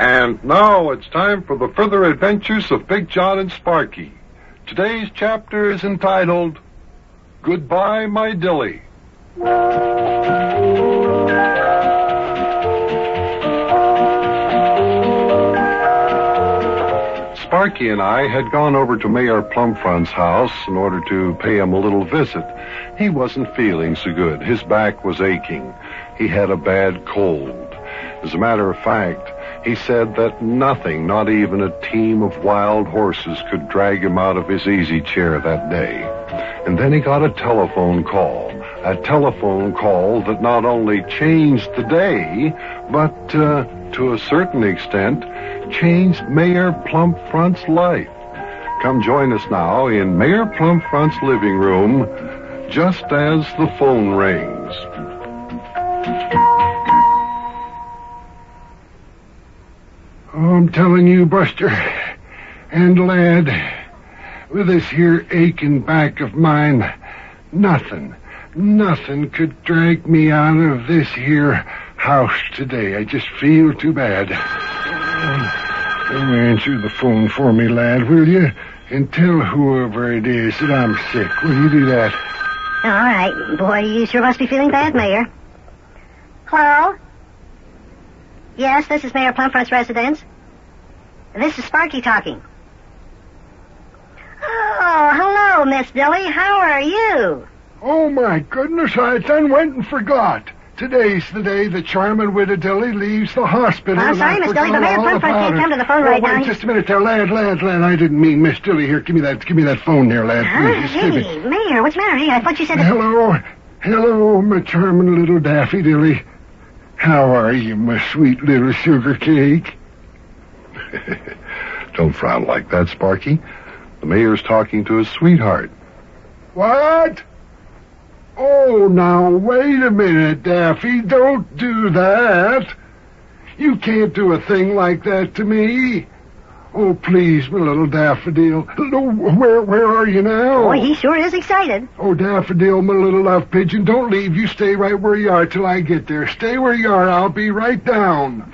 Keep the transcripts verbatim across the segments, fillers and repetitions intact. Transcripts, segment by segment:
And now it's time for the further adventures of Big John and Sparky. Today's chapter is entitled, Goodbye, My Dilly. Sparky and I had gone over to Mayor Plumfront's house in order to pay him a little visit. He wasn't feeling so good. His back was aching. He had a bad cold. As a matter of fact, he said that nothing, not even a team of wild horses, could drag him out of his easy chair that day. And then he got a telephone call. A telephone call that not only changed the day, but, uh, to a certain extent, changed Mayor Plumfront's life. Come join us now in Mayor Plumfront's living room, just as the phone rings. Oh, I'm telling you, Buster, and lad, with this here aching back of mine, nothing, nothing could drag me out of this here house today. I just feel too bad. Answer the phone for me, lad, will you? And tell whoever it is that I'm sick. Will you do that? All right. Boy, you sure must be feeling bad, Mayor. Hello? Yes, this is Mayor Plumfront's residence. This is Sparky talking. Oh, hello, Miss Dilly. How are you? Oh, my goodness, I done went and forgot. Today's the day that Charmin Widow Dilly leaves the hospital. I'm sorry, Miss Dilly, but Mayor Plumfront can't come to the phone right oh, wait, now. just a minute there, lad, lad, lad. I didn't mean Miss Dilly here. Give me that, give me that phone there, lad. Huh? Please, Hey, give it. Mayor, what's the matter? Hey, I thought you said... Hello, hello, my charming little Daffy Dilly. How are you, my sweet little sugar cake? Don't frown like that, Sparky. The mayor's talking to his sweetheart. What? Oh, now, wait a minute, Daffy. Don't do that. You can't do a thing like that to me. Oh, please, my little daffodil. No, where where are you now? Boy, he sure is excited. Oh, daffodil, my little love pigeon, don't leave. You stay right where you are till I get there. Stay where you are. I'll be right down.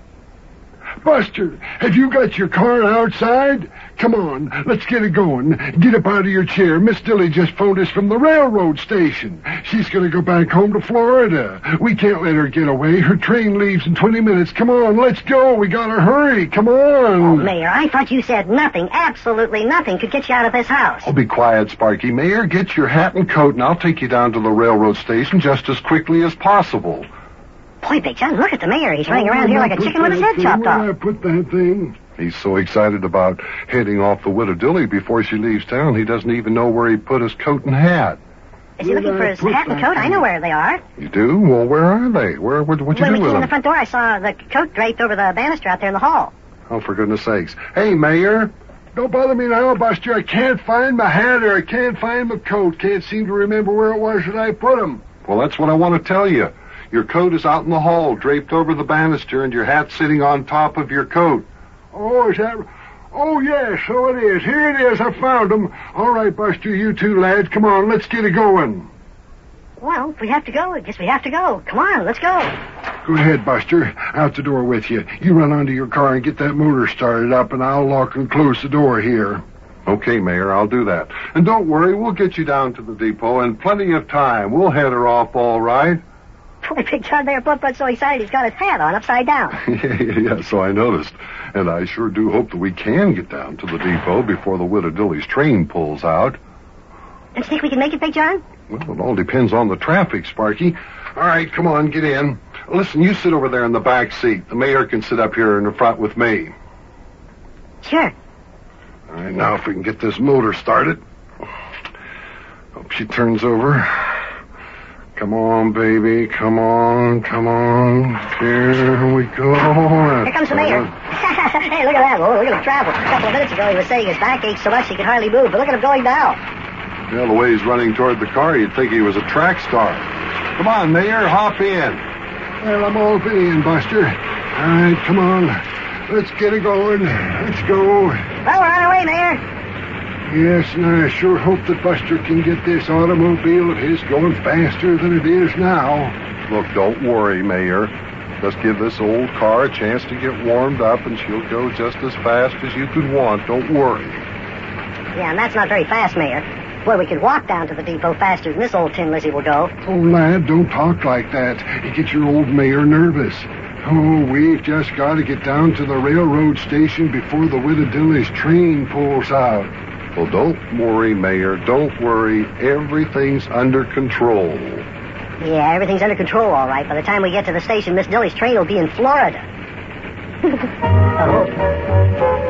Buster, have you got your car outside? Come on, let's get it going. Get up out of your chair. Miss Dilly just phoned us from the railroad station. She's going to go back home to Florida. We can't let her get away. Her train leaves in twenty minutes. Come on, let's go. We gotta hurry. Come on. Oh, Mayor, I thought you said nothing, absolutely nothing could get you out of this house. Oh, be quiet, Sparky. Mayor, get your hat and coat, and I'll take you down to the railroad station just as quickly as possible. Boy, Big John, look at the mayor. He's running Oh, around here like a put chicken with his that head thing chopped where off. I put that thing. He's so excited about heading off the Widow Dilly before she leaves town, he doesn't even know where he put his coat and hat. Is he looking for his hat and coat? I know where they are. You do? Well, where are they? Where? What? What'd you When do we with came in them? the front door, I saw the coat draped over the banister out there in the hall. Oh, for goodness sakes! Hey, Mayor. Don't bother me now, Buster. I can't find my hat or I can't find my coat. Can't seem to remember where it was that I put them. Well, that's what I want to tell you. Your coat is out in the hall, draped over the banister, and your hat's sitting on top of your coat. Oh, is that... Oh, yes, so it is. Here it is. I found them. All right, Buster, you two lads. Come on, let's get it going. Well, if we have to go, I guess we have to go. Come on, let's go. Go ahead, Buster. Out the door with you. You run onto your car and get that motor started up, and I'll lock and close the door here. Okay, Mayor, I'll do that. And don't worry, we'll get you down to the depot in plenty of time. We'll head her off all right. Boy, Big John, Mayor Plumfront's so excited he's got his hat on upside down. yeah, yeah, so I noticed. And I sure do hope that we can get down to the depot before the Widow Dilly's train pulls out. Don't you think we can make it, Big John? Well, it all depends on the traffic, Sparky. All right, come on, get in. Listen, you sit over there in the back seat. The mayor can sit up here in the front with me. Sure. All right, now if we can get this motor started. Hope she turns over. Come on, baby. Come on, come on. Here we go. Here comes the mayor. Hey, look at that. Oh, look at him travel. A couple of minutes ago he was saying his back ached so much he could hardly move, but look at him going down. Well, the way he's running toward the car, you'd think he was a track star. Come on, Mayor, hop in. Well, I'm all in, Buster. All right, come on. Let's get it going. Let's go. Well, we're on our way, Mayor. Yes, and I sure hope that Buster can get this automobile of his going faster than it is now. Look, don't worry, Mayor. Just give this old car a chance to get warmed up, and she'll go just as fast as you could want. Don't worry. Yeah, and that's not very fast, Mayor. Boy, we could walk down to the depot faster than this old Tin Lizzie will go. Oh, lad, don't talk like that. You get your old mayor nervous. Oh, we've just got to get down to the railroad station before the Wittadilly's train pulls out. Well, don't worry, Mayor. Don't worry. Everything's under control. Yeah, everything's under control, all right. By the time we get to the station, Miss Dilly's train will be in Florida. Oh.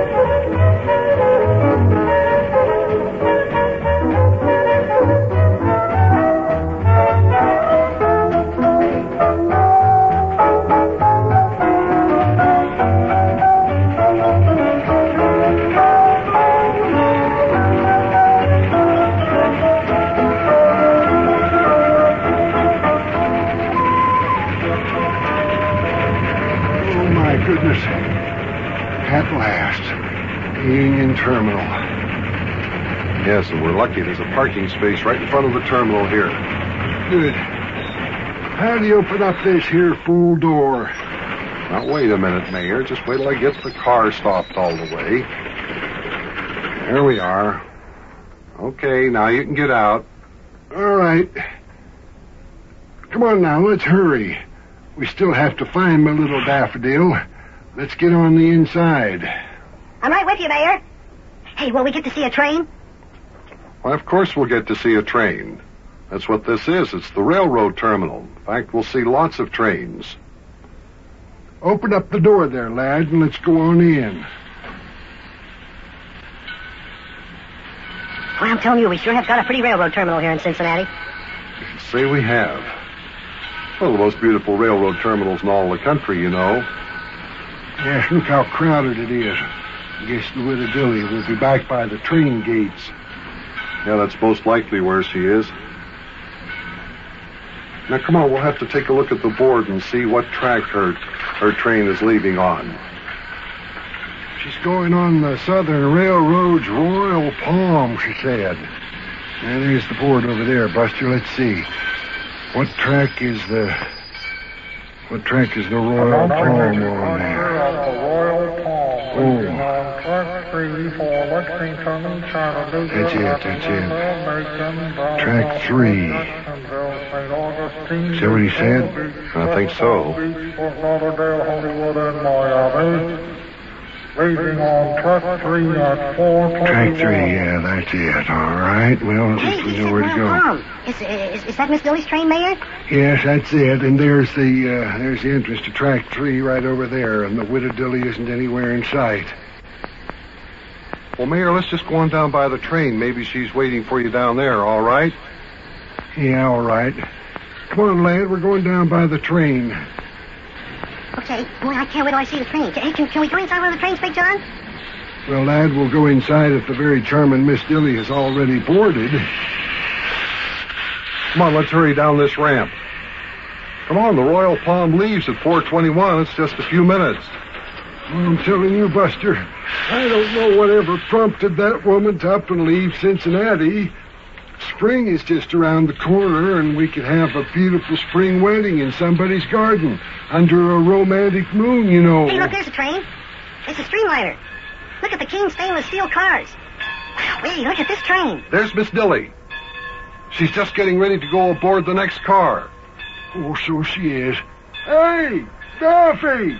Goodness. At last. Union Terminal. Yes, and we're lucky there's a parking space right in front of the terminal here. Good. How do you open up this here fool door? Now, wait a minute, Mayor. Just wait till I get the car stopped all the way. There we are. Okay, now you can get out. All right. Come on now, let's hurry. We still have to find my little daffodil. Let's get on the inside. I'm right with you, Mayor. Hey, will we get to see a train? Well, of course we'll get to see a train. That's what this is. It's the railroad terminal. In fact, we'll see lots of trains. Open up the door there, lad, and let's go on in. Well, I'm telling you, we sure have got a pretty railroad terminal here in Cincinnati. You can say we have. One of the most beautiful railroad terminals in all the country, you know. Yes, look how crowded it is. I guess the Wittadilly will be back by the train gates. Yeah, that's most likely where she is. Now, come on, we'll have to take a look at the board and see what track her, her train is leaving on. She's going on the Southern Railroad's Royal Palm, she said. And there's the board over there, Buster. Let's see. What track is the... What track is the Royal Palm on there? Oh. That's it, that's it. Track three. Is that what he said? I think so. Leaving on track three at four twenty-one. Track three, yeah, that's it. All right, well, at least we know where to go. Is, is, is that Miss Dilly's train, Mayor? Yes, that's it. And there's the uh, there's the entrance to track three right over there, and the Wittadilly isn't anywhere in sight. Well, Mayor, let's just go on down by the train. Maybe she's waiting for you down there, all right? Yeah, all right. Come on, lad, we're going down by the train. Okay, boy, I can't wait till I see the train. Hey, can, can we go inside one of the trains, Big John? Well, lad, we'll go inside if the very charming Miss Dilly is already boarded. Come on, let's hurry down this ramp. Come on, the Royal Palm leaves at four twenty-one. It's just a few minutes. Well, I'm telling you, Buster, I don't know whatever prompted that woman to up and leave Cincinnati. Spring is just around the corner, and we could have a beautiful spring wedding in somebody's garden under a romantic moon, you know. Hey, look, there's a train. It's a streamliner. Look at the King stainless steel cars. Hey, look at this train. There's Miss Dilly. She's just getting ready to go aboard the next car. Oh, so she is. Hey, Daffy!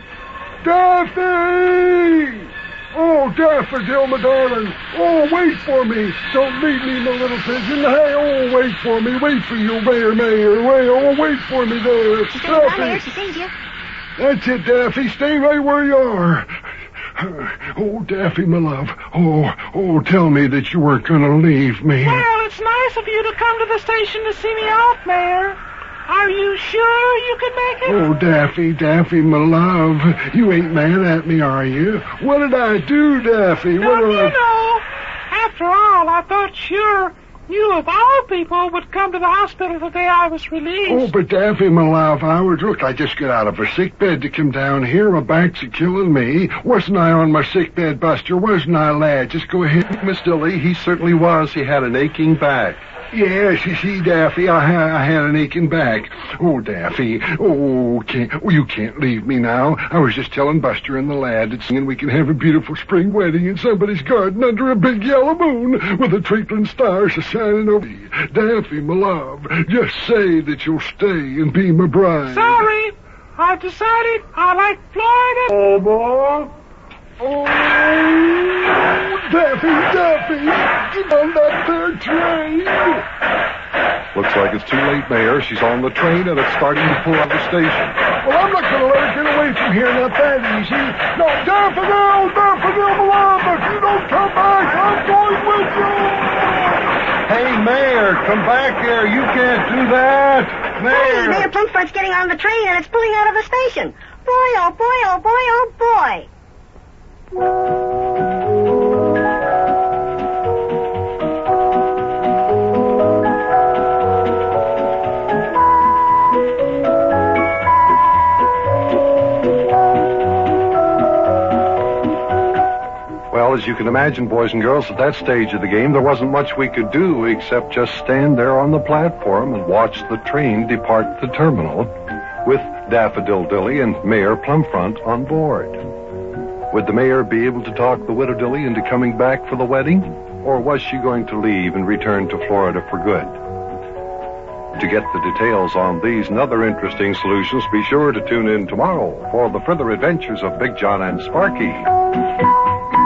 Daffy! Oh, Daffodil, my darling. Oh, wait for me. Don't leave me, my little pigeon. Hey, oh, wait for me. Wait for you, Mayor, Mayor. Wait, oh, wait for me there. She's staying down there. She sees you. That's it, Daffy. Stay right where you are. Oh, Daffy, my love. Oh, oh, tell me that you weren't going to leave me. Well, it's nice of you to come to the station to see me off, Mayor. Are you sure you can make it? Oh, Daffy, Daffy, my love. You ain't mad at me, are you? What did I do, Daffy? What Don't did you I... know? After all, I thought sure you of all people would come to the hospital the day I was released. Oh, but Daffy, my love, I was... Look, I just got out of a sick bed to come down here. My back's a-killing me. Wasn't I on my sick bed, Buster? Wasn't I, lad? Just go ahead. Miss Dilly, he certainly was. He had an aching back. Yes, you see, Daffy, I, ha- I had an aching back. Oh, Daffy, oh, can't, oh, you can't leave me now. I was just telling Buster and the lad that singing we can have a beautiful spring wedding in somebody's garden under a big yellow moon with the twinkling stars a-shining over me. Daffy, my love, just say that you'll stay and be my bride. Sorry, I've decided I like Florida. Oh, boy. Oh, Daffy, Daffy, get on that there train. Looks like it's too late, Mayor. She's on the train and it's starting to pull out of the station. Well, I'm not going to let her get away from here not that easy. No, Daffodil, Daffodil, my love, if you don't come back, I'm going with you. Hey, Mayor, come back here. You can't do that. Hey, Mayor. Mayor Plumfront's getting on the train and it's pulling out of the station. Boy, oh boy, oh boy, oh boy. Well, as you can imagine, boys and girls, at that stage of the game, there wasn't much we could do except just stand there on the platform and watch the train depart the terminal with Daffodil Dilly and Mayor Plumfront on board. Would the mayor be able to talk the Widow Dilly into coming back for the wedding? Or was she going to leave and return to Florida for good? To get the details on these and other interesting solutions, be sure to tune in tomorrow for the further adventures of Big John and Sparky.